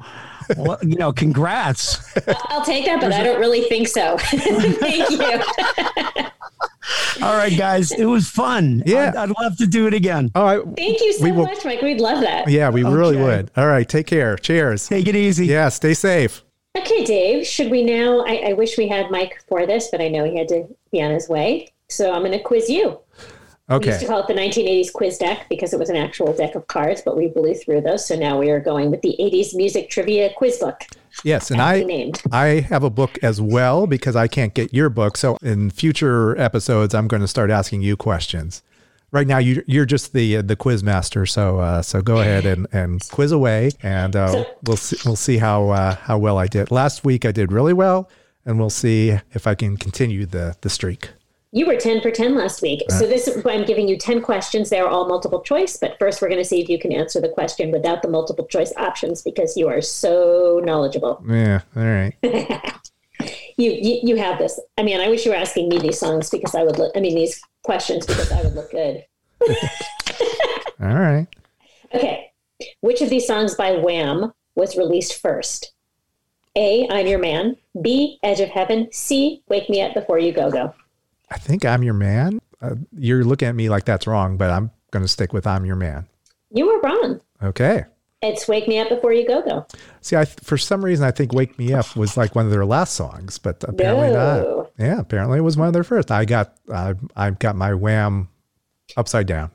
C: Well, congrats.
B: I'll take that, but I don't really think so. Thank you.
C: All right, guys. It was fun.
A: Yeah.
C: I'd love to do it again.
A: All right.
B: Thank you so much, Mike. We'd love that.
A: Yeah, we really would. All right. Take care. Cheers.
C: Take it easy.
A: Yeah. Stay safe.
B: Okay, Dave, should we now? I wish we had Mike for this, but I know he had to be on his way. So I'm going to quiz you. We used
A: Okay.
B: to call it the 1980s quiz deck because it was an actual deck of cards, but we blew through those. So now we are going with the 80s music trivia quiz book.
A: Yes. And
B: Aptly named.
A: I have a book as well because I can't get your book. So in future episodes, I'm going to start asking you questions. Right now, you're just the quiz master. So go ahead and quiz away, and we'll see how well I did. Last week I did really well, and we'll see if I can continue the streak.
B: You were 10 for 10 last week. So I'm giving you 10 questions. They're all multiple choice, but first we're going to see if you can answer the question without the multiple choice options because you are so knowledgeable.
A: Yeah. All right.
B: You have this. I mean, I wish you were asking me these songs because these questions because I would look good.
A: All right.
B: Okay. Which of these songs by Wham was released first? A, I'm Your Man. B, Edge of Heaven. C, Wake Me Up Before You Go Go.
A: I think I'm Your Man. You're looking at me like that's wrong, but I'm going to stick with I'm Your Man.
B: You were wrong.
A: Okay.
B: It's Wake Me Up Before You Go Go.
A: See, for some reason, I think Wake Me Up was like one of their last songs, but apparently
B: No.
A: not. Yeah, apparently it was one of their first. I got my Wham upside down.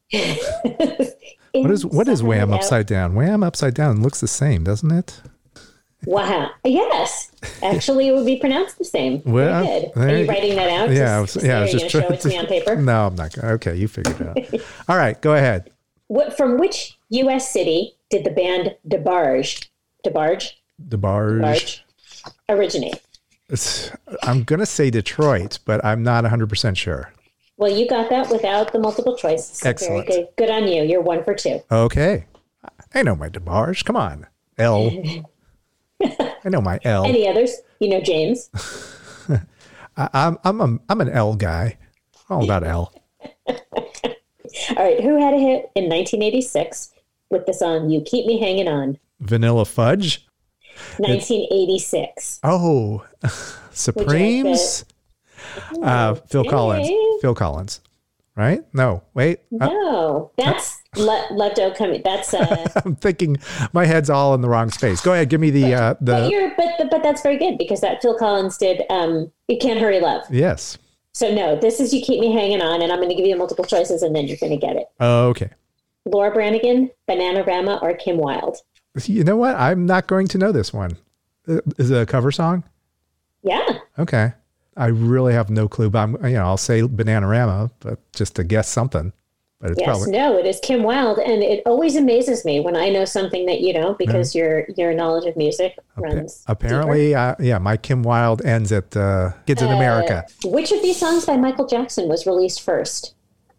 A: What is Wham upside down? Wham upside down looks the same, doesn't it?
B: Wow. Yes. Actually, it would be pronounced the same.
A: Well,
B: Very good.
A: there
B: Are you
A: you-
B: writing that out?
A: Yeah, I
B: Just
A: was
B: are you
A: just
B: going to show it to me on paper?
A: No, I'm not. Okay, you figured it out. All right, go ahead.
B: From which U.S. city did the band DeBarge
A: DeBarge.
B: originate?
A: I'm going to say Detroit, but I'm not 100% sure.
B: Well, you got that without the multiple choice. So
A: Excellent.
B: Very good. Good on you. You're 1 for 2.
A: Okay. I know my DeBarge. Come on. L. I know my L.
B: Any others? James.
A: I'm an L guy. All about L.
B: All right. Who had a hit in 1986 with the song You Keep Me Hanging On?
A: Vanilla Fudge.
B: 1986.
A: Oh, Supremes. Phil Collins.
B: Hey.
A: Phil Collins. Right? No, wait.
B: No, that's Lefto coming. That's
A: I'm thinking my head's all in the wrong space. Go ahead. Give me the.
B: but that's very good because that Phil Collins did You Can't Hurry Love.
A: Yes.
B: So no, this is You Keep Me Hanging On, and I'm going to give you multiple choices, and then you're going to get it.
A: Okay.
B: Laura Branigan, Bananarama, or Kim Wilde?
A: You know what? I'm not going to know this one. Is it a cover song?
B: Yeah.
A: Okay. I really have no clue, but I'll say Bananarama, but just to guess something. But it's probably
B: No, it is Kim Wilde, and it always amazes me when I know something that you don't because your knowledge of music runs.
A: apparently, my Kim Wilde ends at Kids in America.
B: Which of these songs by Michael Jackson was released first?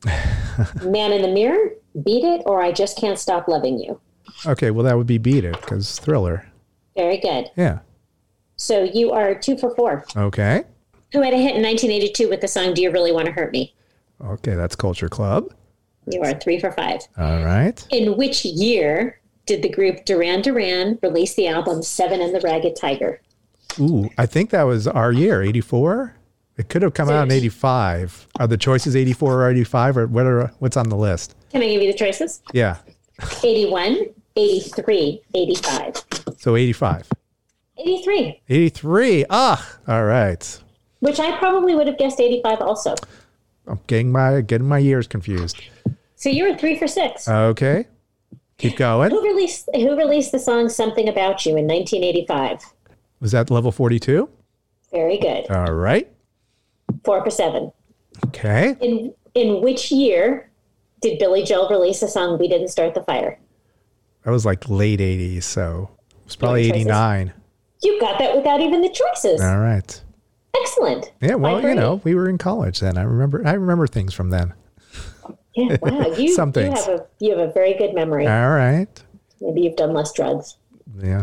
B: Man in the Mirror, Beat It, or I Just Can't Stop Loving You?
A: Okay, well that would be Beat It because Thriller.
B: Very good.
A: Yeah.
B: So you are 2 for 4.
A: Okay.
B: Who had a hit in 1982 with the song Do You Really Want to Hurt Me?
A: Okay, that's Culture Club.
B: You are 3 for 5.
A: All right.
B: In which year did the group Duran Duran release the album Seven and the Ragged Tiger?
A: Ooh, I think that was our year, 84. It could have come out in 85. Are the choices 84 or 85 or what's on the list?
B: Can I give you the choices?
A: Yeah.
B: 81, 83, 85.
A: So 85.
B: 83,
A: 83. Ah, all right.
B: which I probably would have guessed 85 also.
A: I'm getting my years confused.
B: So you were 3 for 6.
A: Okay. Keep going.
B: Who released the song Something About You in 1985?
A: Was that level 42?
B: Very good.
A: All right.
B: 4 for 7.
A: Okay.
B: In which year did Billy Joel release the song We Didn't Start the Fire?
A: That was like late 80s, so it was probably
B: choices?
A: 89.
B: You got that without even the choices.
A: All right.
B: Excellent.
A: Yeah, well,
B: 5 for 8.
A: we were in college then. I remember things from then.
B: Yeah, wow.
A: Some things.
B: You have a very good memory.
A: All right.
B: Maybe you've done less drugs.
A: Yeah.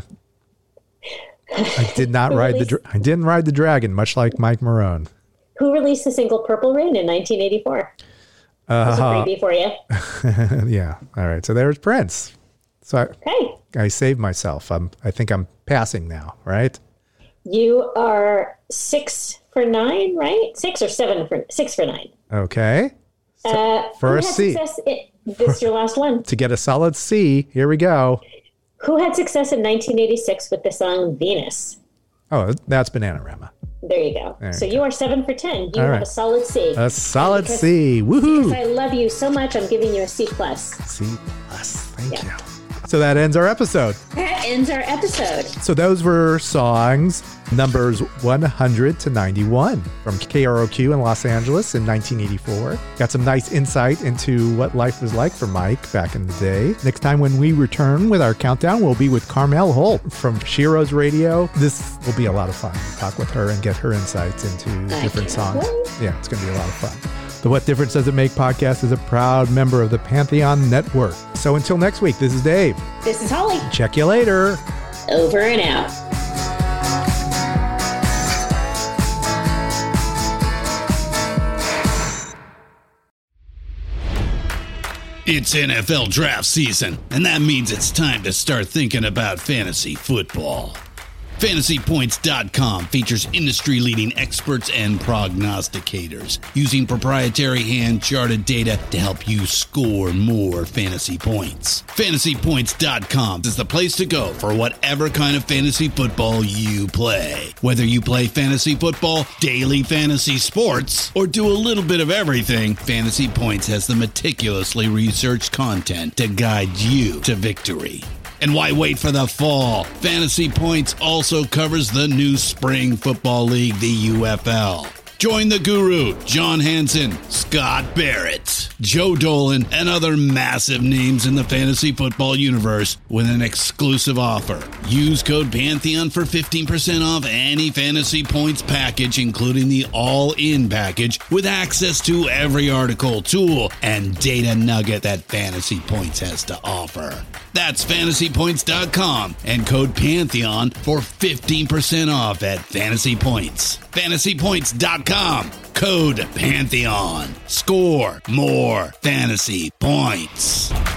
A: I did not I didn't ride the dragon, much like Mike Marone.
B: Who released the single Purple Rain in 1984? That's a freebie for you.
A: Yeah. All right. So there's Prince. So
B: Okay.
A: I saved myself. I think I'm passing now, right?
B: You are 6 for 9, right? 6 for 9.
A: Okay.
B: Who
A: for a
B: had
A: C.
B: success this is your last one.
A: To get a solid C, here we go.
B: Who had success in 1986 with the song Venus?
A: Oh, that's Bananarama.
B: There you go.
A: There
B: So
A: you
B: you are 7 for 10. You have
A: right.
B: a solid C.
A: A solid
B: Because-
A: C. Woohoo!
B: Because I love you so much, I'm giving you a C+.
A: C+. Thank
B: Yeah.
A: you. So that ends our episode.
B: That ends our episode.
A: So those were songs numbers 100 to 91 from KROQ in Los Angeles in 1984. Got some nice insight into what life was like for Mike back in the day. Next time when we return with our countdown, we'll be with Carmel Holt from Shiro's Radio. This will be a lot of fun. Talk with her and get her insights into different songs. Yeah, it's going to be a lot of fun. The What Difference Does It Make podcast is a proud member of the Pantheon Network. So until next week, this is Dave.
B: This is Holly.
A: Check you later.
B: Over and out.
F: It's NFL draft season, and that means it's time to start thinking about fantasy football. FantasyPoints.com features industry-leading experts and prognosticators using proprietary hand-charted data to help you score more fantasy points. FantasyPoints.com is the place to go for whatever kind of fantasy football you play. Whether you play fantasy football, daily fantasy sports, or do a little bit of everything, Fantasy Points has the meticulously researched content to guide you to victory. And why wait for the fall? Fantasy Points also covers the new spring football league, the UFL. Join the guru, John Hansen, Scott Barrett, Joe Dolan, and other massive names in the fantasy football universe with an exclusive offer. Use code Pantheon for 15% off any Fantasy Points package, including the all-in package, with access to every article, tool, and data nugget that Fantasy Points has to offer. That's FantasyPoints.com and code Pantheon for 15% off at Fantasy Points. FantasyPoints.com, code Pantheon. Score more fantasy points.